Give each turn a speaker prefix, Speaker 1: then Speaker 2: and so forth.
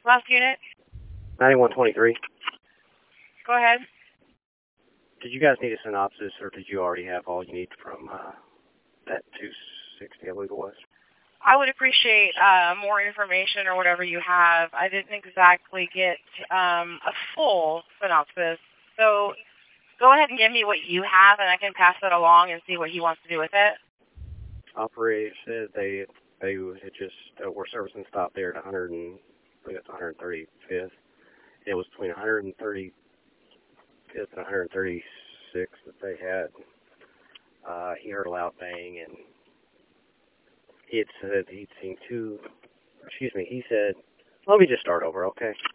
Speaker 1: Last unit.
Speaker 2: 9123.
Speaker 1: Go ahead.
Speaker 2: Did you guys need a synopsis, or did you already have all you need from that 260, I believe it was?
Speaker 1: I would appreciate more information or whatever you have. I didn't exactly get a full synopsis. So go ahead and give me what you have, and I can pass it along and see what he wants to do with it.
Speaker 2: Operator said they had just were servicing stop there at 100 and I think it's 135th. It was between 135th and 136th that they had. He heard a loud bang, and he had said he'd seen two. Excuse me. He said, "Let me just start over, okay?"